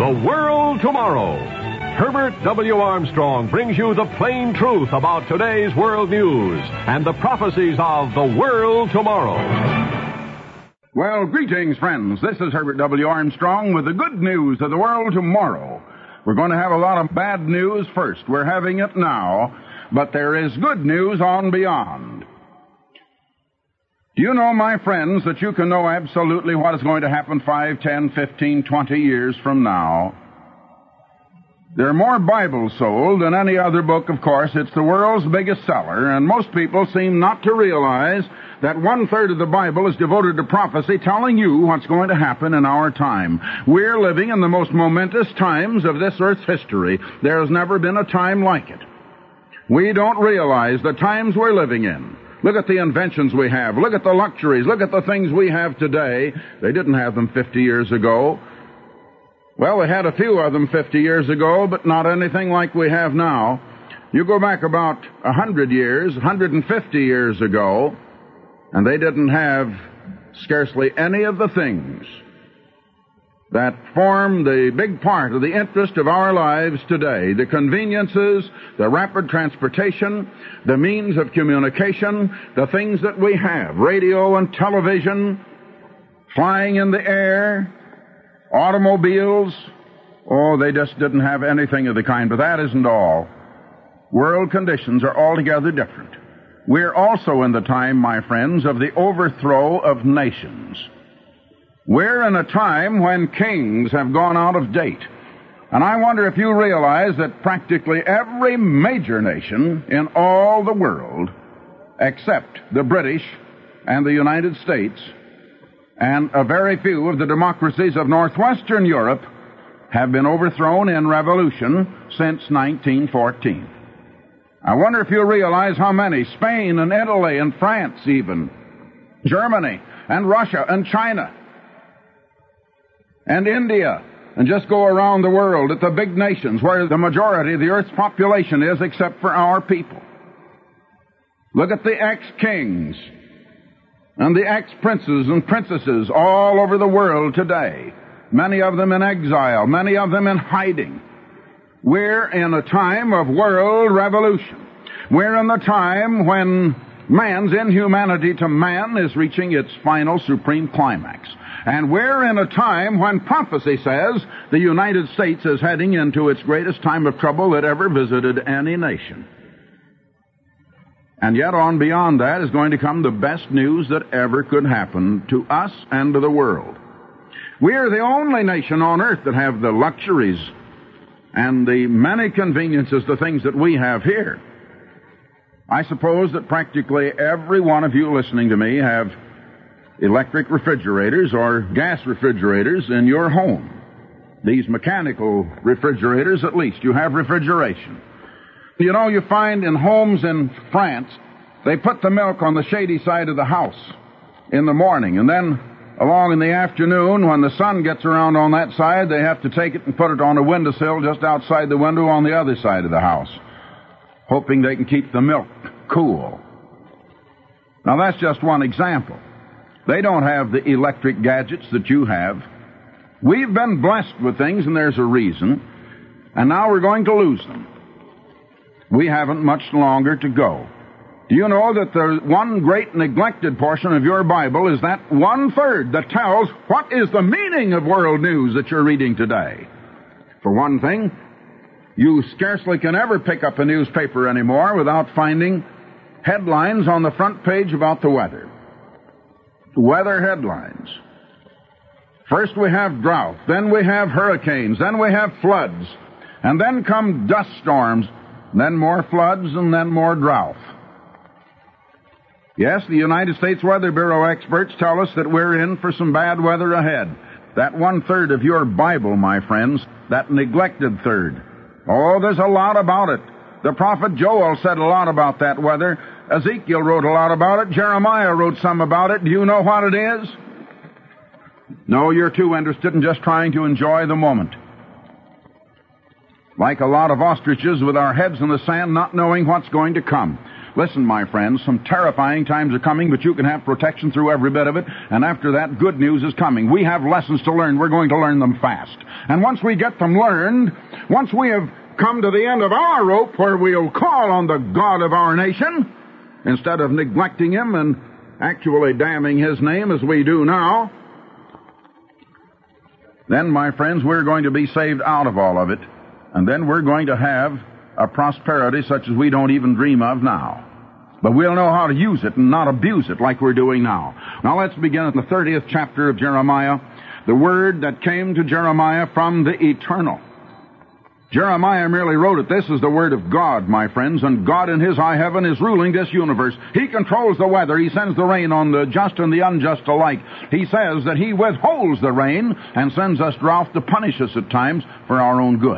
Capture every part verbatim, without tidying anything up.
The World Tomorrow. Herbert W. Armstrong brings you the plain truth about today's world news and the prophecies of the world tomorrow. Well, greetings, friends. This is Herbert W. Armstrong with the good news of the world tomorrow. We're going to have a lot of bad news first. We're having it now, but there is good news on beyond. Do you know, my friends, that you can know absolutely what is going to happen five, ten, fifteen, twenty years from now? There are more Bibles sold than any other book, of course. It's the world's biggest seller, and most people seem not to realize that one-third of the Bible is devoted to prophecy, telling you what's going to happen in our time. We're living in the most momentous times of this earth's history. There has never been a time like it. We don't realize the times we're living in. Look at the inventions we have. Look at the luxuries. Look at the things we have today. They didn't have them fifty years ago. Well, they had a few of them fifty years ago, but not anything like we have now. You go back about one hundred years, one hundred fifty years ago, and they didn't have scarcely any of the things that form the big part of the interest of our lives today. The conveniences, the rapid transportation, the means of communication, the things that we have, radio and television, flying in the air, automobiles. Oh, they just didn't have anything of the kind, but that isn't all. World conditions are altogether different. We're also in the time, my friends, of the overthrow of nations. We're in a time when kings have gone out of date. And I wonder if you realize that practically every major nation in all the world, except the British and the United States, and a very few of the democracies of northwestern Europe, have been overthrown in revolution since nineteen fourteen. I wonder if you realize how many. Spain and Italy and France even, Germany and Russia and China and India, and just go around the world at the big nations where the majority of the earth's population is, except for our people. Look at the ex-kings and the ex-princes and princesses all over the world today. Many of them in exile, many of them in hiding. We're in a time of world revolution. We're in the time when man's inhumanity to man is reaching its final supreme climax. And we're in a time when prophecy says the United States is heading into its greatest time of trouble that ever visited any nation. And yet on beyond that is going to come the best news that ever could happen to us and to the world. We're the only nation on earth that have the luxuries and the many conveniences, the things that we have here. I suppose that practically every one of you listening to me have electric refrigerators or gas refrigerators in your home. These mechanical refrigerators, at least, you have refrigeration. You know, you find in homes in France, they put the milk on the shady side of the house in the morning, and then along in the afternoon, when the sun gets around on that side, they have to take it and put it on a windowsill just outside the window on the other side of the house, hoping they can keep the milk cool. Now, that's just one example. They don't have the electric gadgets that you have. We've been blessed with things, and there's a reason, and now we're going to lose them. We haven't much longer to go. Do you know that the one great neglected portion of your Bible is that one-third that tells what is the meaning of world news that you're reading today? For one thing, you scarcely can ever pick up a newspaper anymore without finding headlines on the front page about the weather. Weather headlines. First we have drought, then we have hurricanes, then we have floods, and then come dust storms, then more floods, and then more drought. Yes, the United States Weather Bureau experts tell us that we're in for some bad weather ahead. That one-third of your Bible, my friends, that neglected third. Oh, there's a lot about it. The prophet Joel said a lot about that weather. Ezekiel wrote a lot about it. Jeremiah wrote some about it. Do you know what it is? No, you're too interested in just trying to enjoy the moment. Like a lot of ostriches with our heads in the sand, not knowing what's going to come. Listen, my friends, some terrifying times are coming, but you can have protection through every bit of it. And after that, good news is coming. We have lessons to learn. We're going to learn them fast. And once we get them learned, once we have come to the end of our rope where we'll call on the God of our nation, instead of neglecting Him and actually damning His name as we do now, then, my friends, we're going to be saved out of all of it. And then we're going to have a prosperity such as we don't even dream of now. But we'll know how to use it and not abuse it like we're doing now. Now let's begin at the thirtieth chapter of Jeremiah. The word that came to Jeremiah from the Eternal. Jeremiah merely wrote it. This is the word of God, my friends, and God in His high heaven is ruling this universe. He controls the weather. He sends the rain on the just and the unjust alike. He says that He withholds the rain and sends us drought to punish us at times for our own good.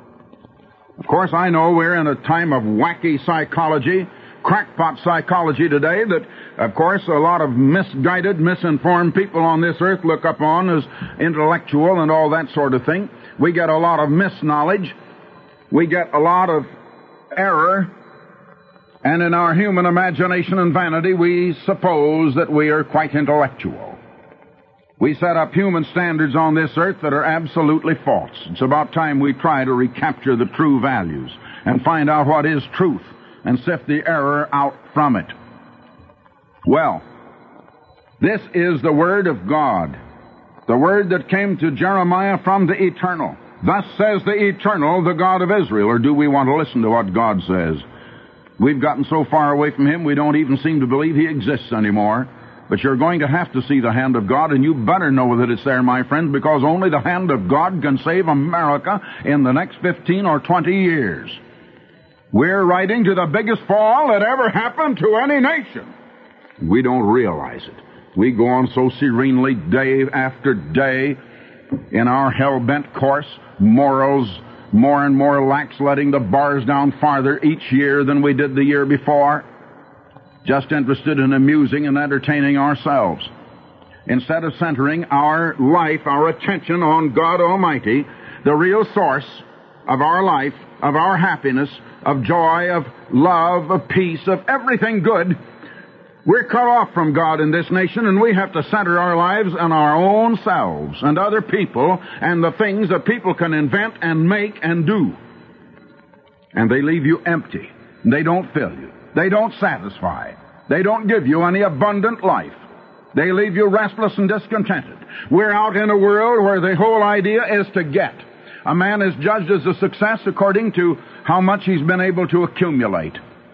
Of course, I know we're in a time of wacky psychology, crackpot psychology today that, of course, a lot of misguided, misinformed people on this earth look upon as intellectual and all that sort of thing. We get a lot of misknowledge. We get a lot of error. And in our human imagination and vanity, we suppose that we are quite intellectual. We set up human standards on this earth that are absolutely false. It's about time we try to recapture the true values and find out what is truth and sift the error out from it. Well, this is the Word of God, the Word that came to Jeremiah from the Eternal. Thus says the Eternal, the God of Israel. Or do we want to listen to what God says? We've gotten so far away from Him, we don't even seem to believe He exists anymore. But you're going to have to see the hand of God, and you better know that it's there, my friends, because only the hand of God can save America in the next fifteen or twenty years. We're riding to the biggest fall that ever happened to any nation. We don't realize it. We go on so serenely day after day in our hell-bent course, morals more and more lax, letting the bars down farther each year than we did the year before, just interested in amusing and entertaining ourselves. Instead of centering our life, our attention on God Almighty, the real source of our life, of our happiness, of joy, of love, of peace, of everything good, we're cut off from God in this nation, and we have to center our lives on our own selves and other people and the things that people can invent and make and do. And they leave you empty. They don't fill you. They don't satisfy. They don't give you any abundant life. They leave you restless and discontented. We're out in a world where the whole idea is to get. A man is judged as a success according to how much he's been able to accumulate.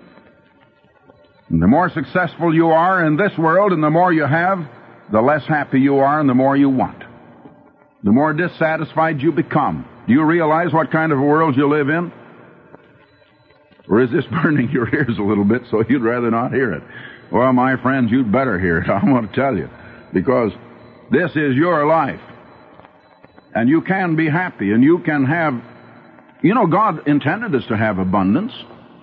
And the more successful you are in this world and the more you have, the less happy you are and the more you want. The more dissatisfied you become. Do you realize what kind of a world you live in? Or is this burning your ears a little bit so you'd rather not hear it? Well, my friends, you'd better hear it. I want to tell you. Because this is your life. And you can be happy and you can have... You know, God intended us to have abundance.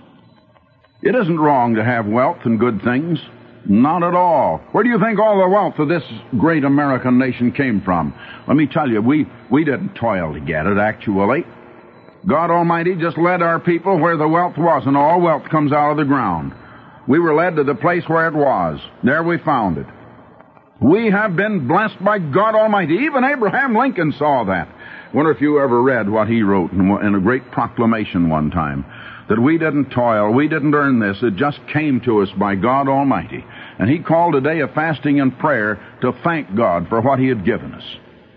It isn't wrong to have wealth and good things. Not at all. Where do you think all the wealth of this great American nation came from? Let me tell you, we, we didn't toil to get it, actually. God Almighty just led our people where the wealth was, and all wealth comes out of the ground. We were led to the place where it was. There we found it. We have been blessed by God Almighty. Even Abraham Lincoln saw that. I wonder if you ever read what he wrote in a great proclamation one time. That we didn't toil, we didn't earn this, it just came to us by God Almighty. And he called a day of fasting and prayer to thank God for what He had given us.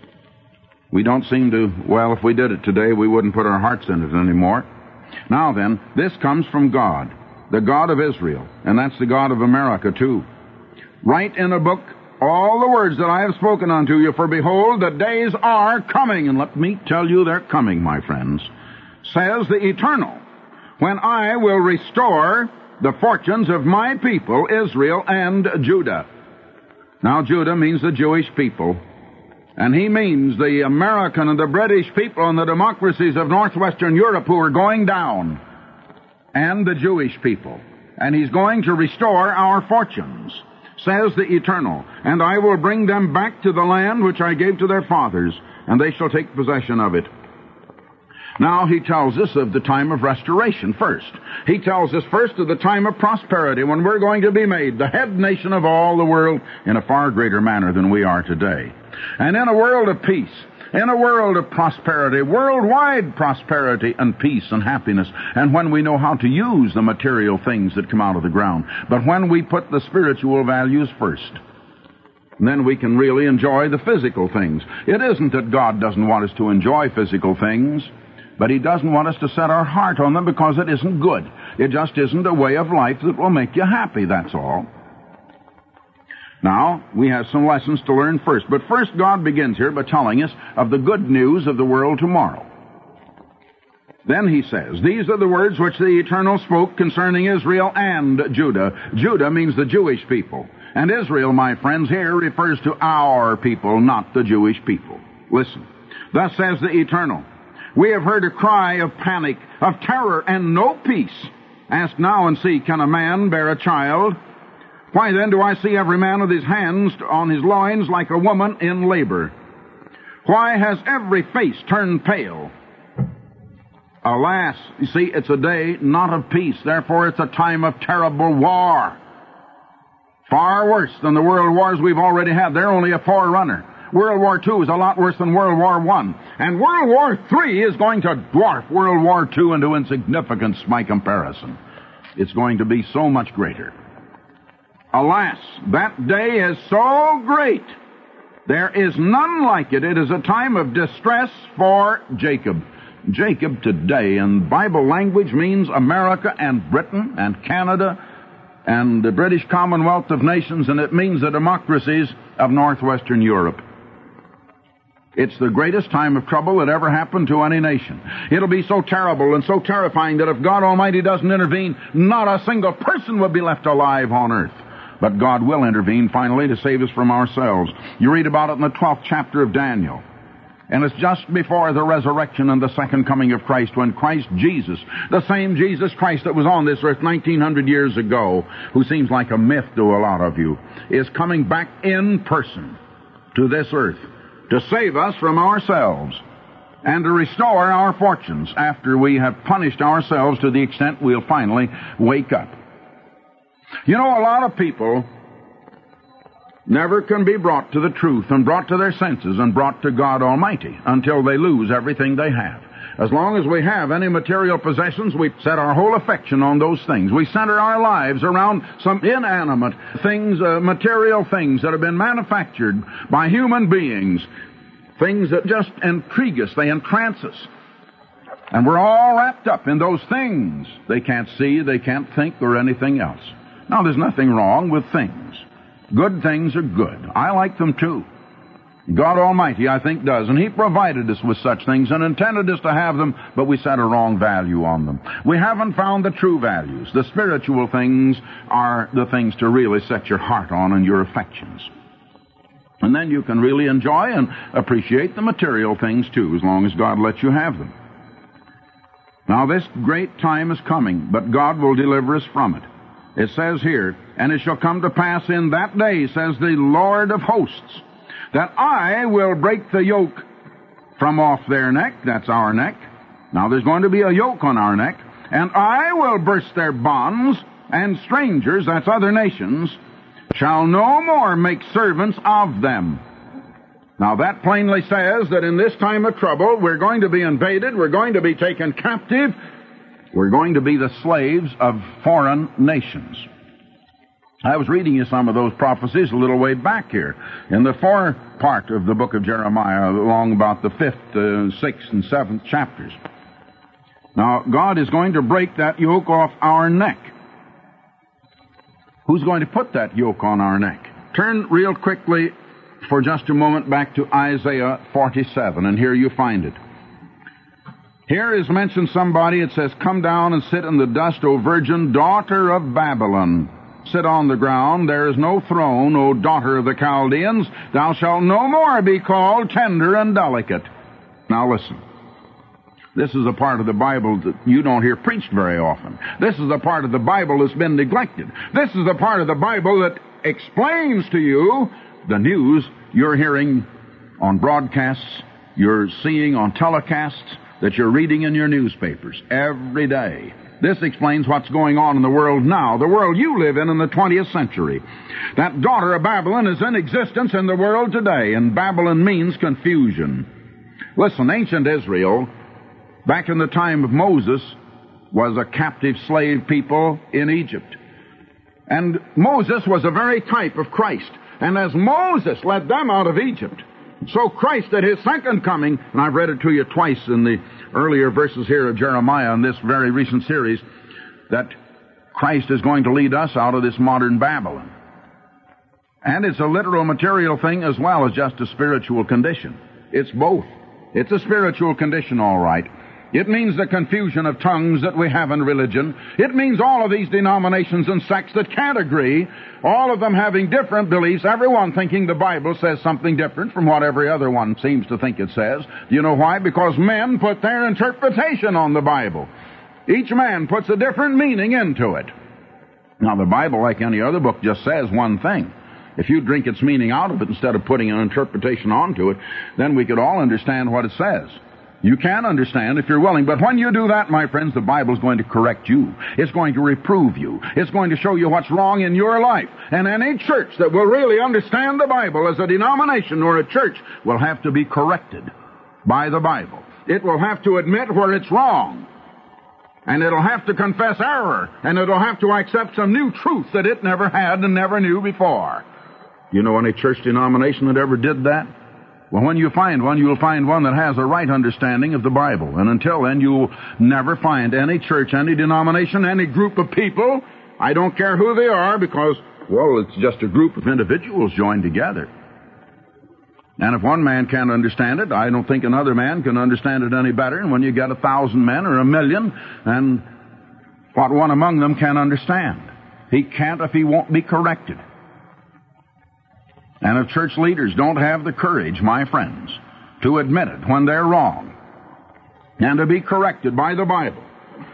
We don't seem to, well, if we did it today, we wouldn't put our hearts in it anymore. Now then, this comes from God, the God of Israel, and that's the God of America too. Write in a book all the words that I have spoken unto you, for behold, the days are coming, and let me tell you they're coming, my friends, says the Eternal, when I will restore the fortunes of my people, Israel and Judah. Now, Judah means the Jewish people. And he means the American and the British people and the democracies of northwestern Europe who are going down. And the Jewish people. And he's going to restore our fortunes, says the Eternal. And I will bring them back to the land which I gave to their fathers, and they shall take possession of it. Now he tells us of the time of restoration first. He tells us first of the time of prosperity, when we're going to be made the head nation of all the world in a far greater manner than we are today. And in a world of peace, in a world of prosperity, worldwide prosperity and peace and happiness, and when we know how to use the material things that come out of the ground. But when we put the spiritual values first, then we can really enjoy the physical things. It isn't that God doesn't want us to enjoy physical things, but He doesn't want us to set our heart on them because it isn't good. It just isn't a way of life that will make you happy, that's all. Now, we have some lessons to learn first. But first, God begins here by telling us of the good news of the world tomorrow. Then He says, "These are the words which the Eternal spoke concerning Israel and Judah." Judah means the Jewish people. And Israel, my friends, here refers to our people, not the Jewish people. Listen. "Thus says the Eternal, we have heard a cry of panic, of terror, and no peace. Ask now and see, can a man bear a child? Why then do I see every man with his hands on his loins like a woman in labor? Why has every face turned pale? Alas," you see, it's a day not of peace. Therefore, it's a time of terrible war. Far worse than the world wars we've already had. They're only a forerunner. World War Two is a lot worse than World War One. And World War Three is going to dwarf World War Two into insignificance by comparison. It's going to be so much greater. Alas, that day is so great. There is none like it. It is a time of distress for Jacob. Jacob today in Bible language means America and Britain and Canada and the British Commonwealth of Nations, and it means the democracies of northwestern Europe. It's the greatest time of trouble that ever happened to any nation. It'll be so terrible and so terrifying that if God Almighty doesn't intervene, not a single person will be left alive on earth. But God will intervene finally to save us from ourselves. You read about it in the twelfth chapter of Daniel. And it's just before the resurrection and the second coming of Christ, when Christ Jesus, the same Jesus Christ that was on this earth nineteen hundred years ago, who seems like a myth to a lot of you, is coming back in person to this earth to save us from ourselves and to restore our fortunes after we have punished ourselves to the extent we'll finally wake up. You know, a lot of people never can be brought to the truth and brought to their senses and brought to God Almighty until they lose everything they have. As long as we have any material possessions, we set our whole affection on those things. We center our lives around some inanimate things, uh, material things that have been manufactured by human beings, things that just intrigue us, they entrance us. And we're all wrapped up in those things. They can't see, they can't think, or anything else. Now, there's nothing wrong with things. Good things are good. I like them too. God Almighty, I think, does. And He provided us with such things and intended us to have them, but we set a wrong value on them. We haven't found the true values. The spiritual things are the things to really set your heart on and your affections. And then you can really enjoy and appreciate the material things too, as long as God lets you have them. Now, this great time is coming, but God will deliver us from it. It says here, "And it shall come to pass in that day, says the Lord of hosts, that I will break the yoke from off their neck," that's our neck. Now there's going to be a yoke on our neck. "And I will burst their bonds, and strangers," that's other nations, "shall no more make servants of them." Now that plainly says that in this time of trouble, we're going to be invaded, we're going to be taken captive, we're going to be the slaves of foreign nations. I was reading you some of those prophecies a little way back here in the fore part of the book of Jeremiah, along about the fifth, uh, sixth, and seventh chapters. Now, God is going to break that yoke off our neck. Who's going to put that yoke on our neck? Turn real quickly for just a moment back to Isaiah forty-seven, and here you find it. Here is mentioned somebody, it says, "Come down and sit in the dust, O virgin daughter of Babylon. Sit on the ground, there is no throne, O daughter of the Chaldeans. Thou shalt no more be called tender and delicate." Now listen. This is a part of the Bible that you don't hear preached very often. This is a part of the Bible that's been neglected. This is a part of the Bible that explains to you the news you're hearing on broadcasts, you're seeing on telecasts, that you're reading in your newspapers every day. This explains what's going on in the world now, the world you live in in the twentieth century. That daughter of Babylon is in existence in the world today, and Babylon means confusion. Listen, ancient Israel, back in the time of Moses, was a captive slave people in Egypt. And Moses was a very type of Christ. And as Moses led them out of Egypt, so Christ at his second coming, and I've read it to you twice in the earlier verses here of Jeremiah in this very recent series, that Christ is going to lead us out of this modern Babylon. And it's a literal material thing as well as just a spiritual condition. It's both. It's a spiritual condition, all right. It means the confusion of tongues that we have in religion. It means all of these denominations and sects that can't agree, all of them having different beliefs, everyone thinking the Bible says something different from what every other one seems to think it says. Do you know why? Because men put their interpretation on the Bible. Each man puts a different meaning into it. Now, the Bible, like any other book, just says one thing. If you drink its meaning out of it instead of putting an interpretation onto it, then we could all understand what it says. You can understand if you're willing, but when you do that, my friends, the Bible's going to correct you. It's going to reprove you. It's going to show you what's wrong in your life. And any church that will really understand the Bible as a denomination or a church will have to be corrected by the Bible. It will have to admit where it's wrong. And it'll have to confess error. And it'll have to accept some new truth that it never had and never knew before. You know any church denomination that ever did that? Well, when you find one, you'll find one that has a right understanding of the Bible. And until then, you'll never find any church, any denomination, any group of people, I don't care who they are, because, well, it's just a group of individuals joined together. And if one man can't understand it, I don't think another man can understand it any better. And when you get a thousand men or a million, and what one among them can understand, he can't if he won't be corrected. And if church leaders don't have the courage, my friends, to admit it when they're wrong and to be corrected by the Bible,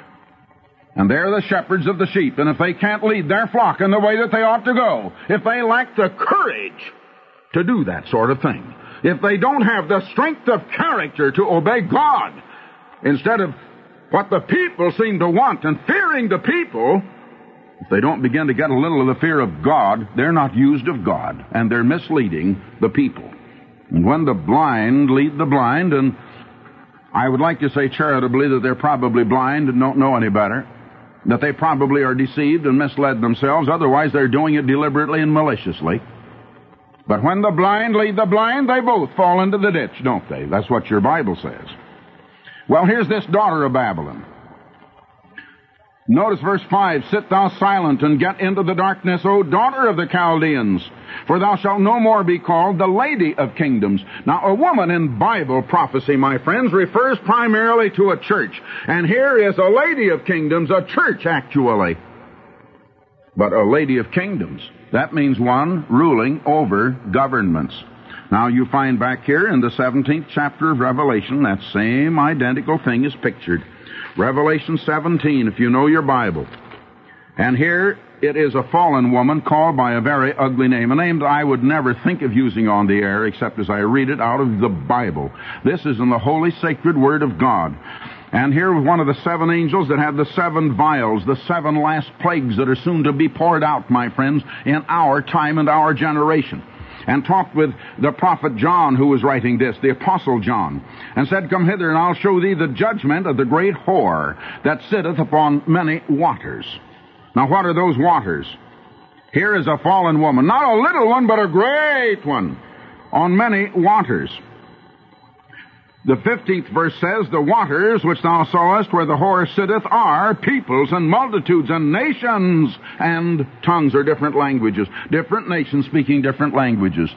and they're the shepherds of the sheep, and if they can't lead their flock in the way that they ought to go, if they lack the courage to do that sort of thing, if they don't have the strength of character to obey God instead of what the people seem to want and fearing the people, if they don't begin to get a little of the fear of God, they're not used of God, and they're misleading the people. And when the blind lead the blind, and I would like to say charitably that they're probably blind and don't know any better, that they probably are deceived and misled themselves, otherwise they're doing it deliberately and maliciously. But when the blind lead the blind, they both fall into the ditch, don't they? That's what your Bible says. Well, here's this daughter of Babylon. Notice verse five, "Sit thou silent and get into the darkness, O daughter of the Chaldeans, for thou shalt no more be called the Lady of Kingdoms." Now, a woman in Bible prophecy, my friends, refers primarily to a church. And here is a Lady of Kingdoms, a church actually. But a Lady of Kingdoms, that means one ruling over governments. Now, you find back here in the seventeenth chapter of Revelation, that same identical thing is pictured. Revelation seventeen, if you know your Bible. And here it is a fallen woman called by a very ugly name, a name that I would never think of using on the air except as I read it out of the Bible. This is in the holy, sacred Word of God. And here was one of the seven angels that had the seven vials, the seven last plagues that are soon to be poured out, my friends, in our time and our generation. And talked with the prophet John, who was writing this, the apostle John, and said, "Come hither, and I'll show thee the judgment of the great whore that sitteth upon many waters." Now, what are those waters? Here is a fallen woman, not a little one, but a great one, on many waters. The fifteenth verse says, "The waters which thou sawest where the whore sitteth are peoples and multitudes and nations and tongues," or different languages. Different nations speaking different languages.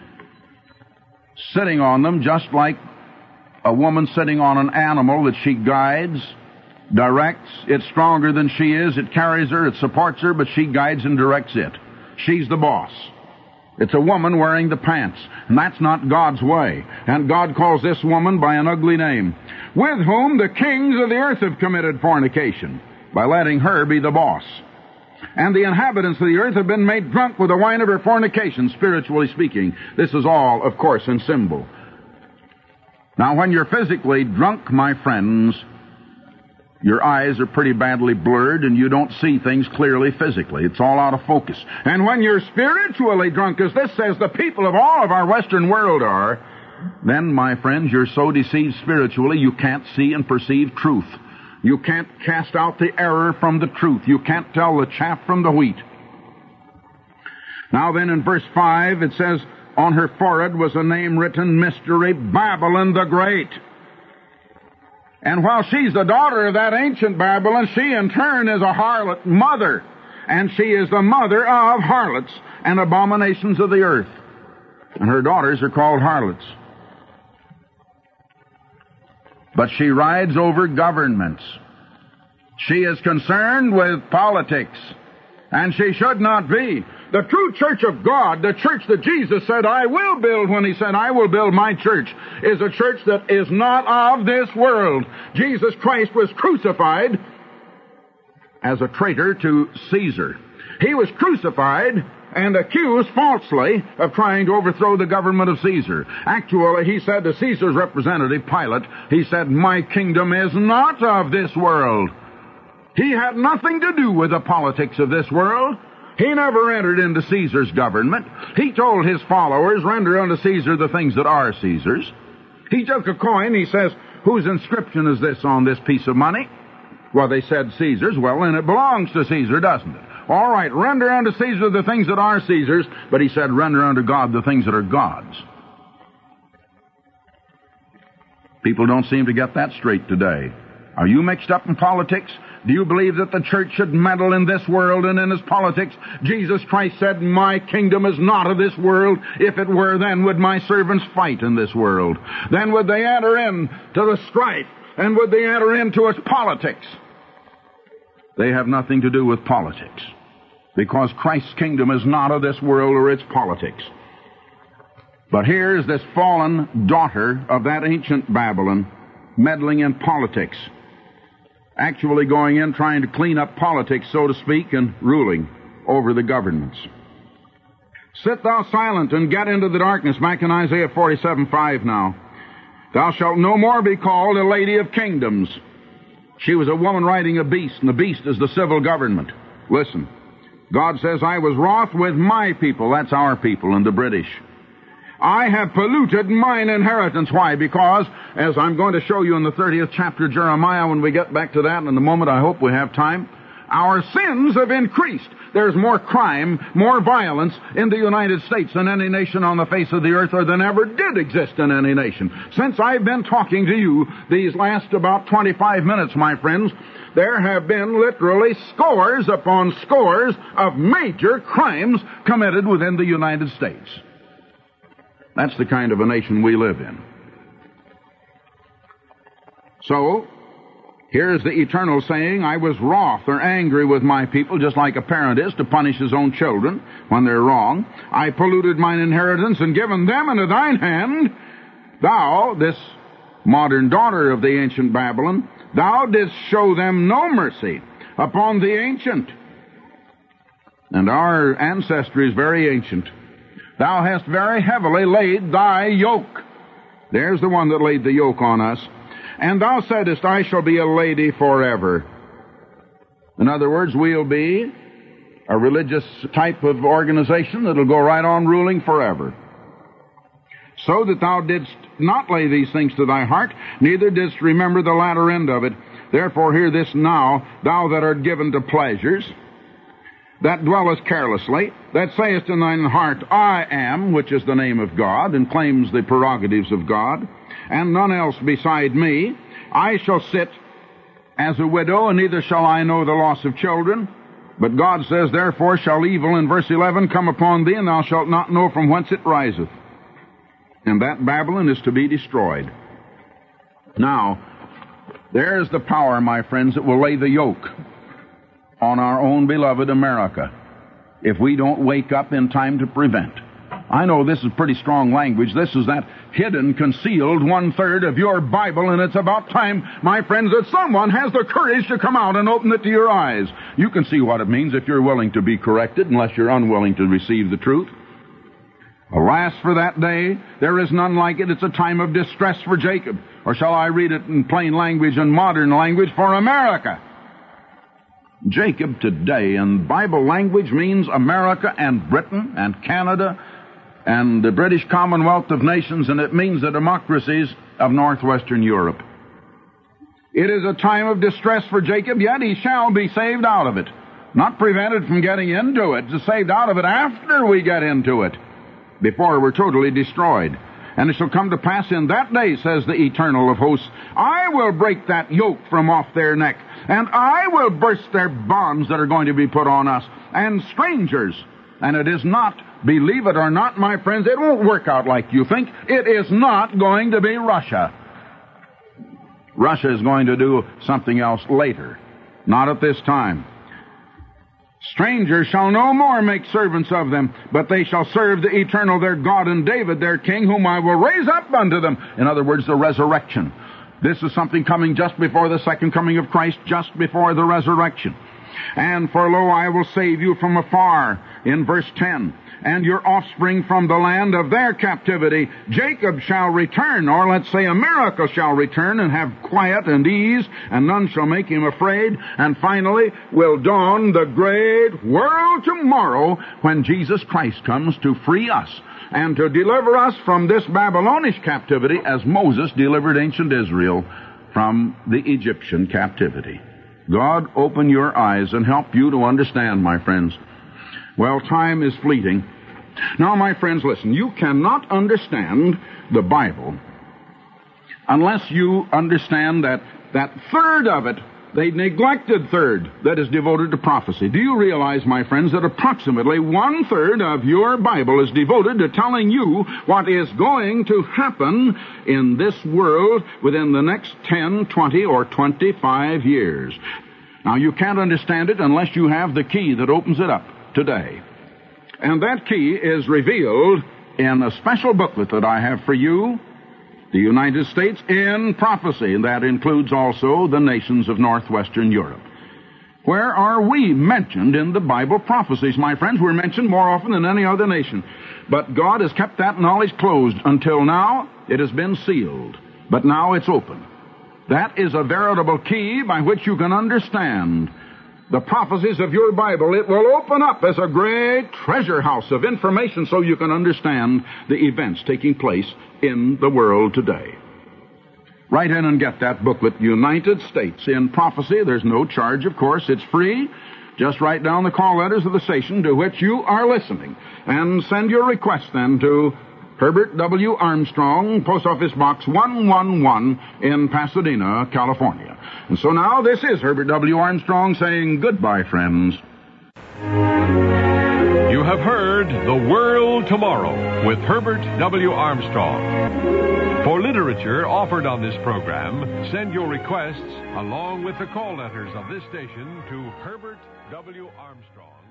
Sitting on them just like a woman sitting on an animal that she guides, directs. It's stronger than she is. It carries her. It supports her, but she guides and directs it. She's the boss. It's a woman wearing the pants, and that's not God's way. And God calls this woman by an ugly name, with whom the kings of the earth have committed fornication, by letting her be the boss. And the inhabitants of the earth have been made drunk with the wine of her fornication, spiritually speaking. This is all, of course, in symbol. Now, when you're physically drunk, my friends, your eyes are pretty badly blurred and you don't see things clearly physically. It's all out of focus. And when you're spiritually drunk, as this says the people of all of our Western world are, then, my friends, you're so deceived spiritually you can't see and perceive truth. You can't cast out the error from the truth. You can't tell the chaff from the wheat. Now then, in verse five, it says, on her forehead was a name written, Mystery, Babylon the Great. And while she's the daughter of that ancient Babylon, she in turn is a harlot mother. And she is the mother of harlots and abominations of the earth. And her daughters are called harlots. But she rides over governments. She is concerned with politics. And she should not be. The true church of God, the church that Jesus said, I will build when he said, I will build my church, is a church that is not of this world. Jesus Christ was crucified as a traitor to Caesar. He was crucified and accused falsely of trying to overthrow the government of Caesar. Actually, he said to Caesar's representative, Pilate, he said, my kingdom is not of this world. He had nothing to do with the politics of this world. He never entered into Caesar's government. He told his followers, render unto Caesar the things that are Caesar's. He took a coin, he says, whose inscription is this on this piece of money? Well, they said Caesar's. Well, then it belongs to Caesar, doesn't it? All right, render unto Caesar the things that are Caesar's, but he said, render unto God the things that are God's. People don't seem to get that straight today. Are you mixed up in politics? Do you believe that the church should meddle in this world and in its politics? Jesus Christ said, my kingdom is not of this world. If it were, then would my servants fight in this world. Then would they enter into the strife, and would they enter into its politics? They have nothing to do with politics, because Christ's kingdom is not of this world or its politics. But here is this fallen daughter of that ancient Babylon meddling in politics, actually going in trying to clean up politics, so to speak, and ruling over the governments. Sit thou silent and get into the darkness. Back in Isaiah forty-seven five now. Thou shalt no more be called a lady of kingdoms. She was a woman riding a beast, and the beast is the civil government. Listen, God says, I was wroth with my people. That's our people and the British. I have polluted mine inheritance. Why? Because, as I'm going to show you in the thirtieth chapter of Jeremiah, when we get back to that in a moment, I hope we have time, our sins have increased. There's more crime, more violence in the United States than any nation on the face of the earth, or than ever did exist in any nation. Since I've been talking to you these last about twenty-five minutes, my friends, there have been literally scores upon scores of major crimes committed within the United States. That's the kind of a nation we live in. So, here's the eternal saying, I was wroth or angry with my people, just like a parent is to punish his own children when they're wrong. I polluted mine inheritance and given them into thine hand. Thou, this modern daughter of the ancient Babylon, thou didst show them no mercy upon the ancient. And our ancestry is very ancient. Thou hast very heavily laid thy yoke. There's the one that laid the yoke on us. And thou saidest, I shall be a lady forever. In other words, we'll be a religious type of organization that'll go right on ruling forever. So that thou didst not lay these things to thy heart, neither didst remember the latter end of it. Therefore hear this now, thou that art given to pleasures, that dwellest carelessly, that sayest in thine heart, I am, which is the name of God, and claims the prerogatives of God, and none else beside me. I shall sit as a widow, and neither shall I know the loss of children. But God says, therefore shall evil, in verse eleven, come upon thee, and thou shalt not know from whence it riseth. And that Babylon is to be destroyed. Now, there's the power, my friends, that will lay the yoke on our own beloved America if we don't wake up in time to prevent. I know this is pretty strong language. This is that hidden, concealed one-third of your Bible, and it's about time, my friends, that someone has the courage to come out and open it to your eyes. You can see what it means if you're willing to be corrected, unless you're unwilling to receive the truth. Alas for that day, there is none like it. It's a time of distress for Jacob. Or shall I read it in plain language and modern language, for America? Jacob today in Bible language means America and Britain and Canada and the British Commonwealth of Nations, and it means the democracies of northwestern Europe. It is a time of distress for Jacob, yet he shall be saved out of it. Not prevented from getting into it, just saved out of it after we get into it, before we're totally destroyed. And it shall come to pass in that day, says the Eternal of hosts, I will break that yoke from off their neck, and I will burst their bonds that are going to be put on us, and strangers. And it is not, believe it or not, my friends, it won't work out like you think. It is not going to be Russia. Russia is going to do something else later, not at this time. Strangers shall no more make servants of them, but they shall serve the Eternal their God and David their King, whom I will raise up unto them. In other words, the resurrection. This is something coming just before the second coming of Christ, just before the resurrection. And for lo, I will save you from afar, in verse ten, and your offspring from the land of their captivity. Jacob shall return, or let's say America shall return and have quiet and ease, and none shall make him afraid. And finally will dawn the great world tomorrow, when Jesus Christ comes to free us and to deliver us from this Babylonish captivity, as Moses delivered ancient Israel from the Egyptian captivity. God, open your eyes and help you to understand, my friends. Well, time is fleeting. Now, my friends, listen. You cannot understand the Bible unless you understand that that third of it, the neglected third, that is devoted to prophecy. Do you realize, my friends, that approximately one-third of your Bible is devoted to telling you what is going to happen in this world within the next ten, twenty, or twenty-five years? Now, you can't understand it unless you have the key that opens it up today. And that key is revealed in a special booklet that I have for you, the United States in Prophecy. That includes also the nations of northwestern Europe. Where are we mentioned in the Bible prophecies, my friends? We're mentioned more often than any other nation. But God has kept that knowledge closed. Until now, it has been sealed. But now it's open. That is a veritable key by which you can understand the prophecies of your Bible. It will open up as a great treasure house of information so you can understand the events taking place in the world today. Write in and get that booklet, United States in Prophecy. There's no charge, of course. It's free. Just write down the call letters of the station to which you are listening, and send your request then to Herbert W. Armstrong, Post Office Box one one one in Pasadena, California. And so now this is Herbert W. Armstrong saying goodbye, friends. You have heard The World Tomorrow with Herbert W. Armstrong. For literature offered on this program, send your requests along with the call letters of this station to Herbert W. Armstrong.